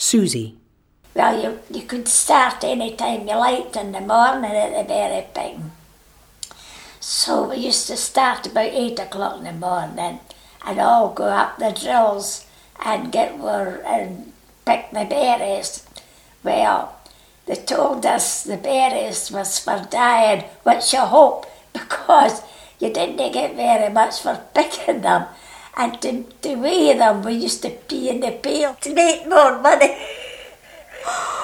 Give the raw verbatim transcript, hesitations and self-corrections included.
Susie. Well, you, you could start any time you liked in the morning at the berry picking. So we used to start about eight o'clock in the morning and all go up the drills and get were and pick the berries. Well, they told us the berries was for dying, which you hope, because you didn't get very much for picking them. And to, to weigh them, we used to pee in the pail to make more money.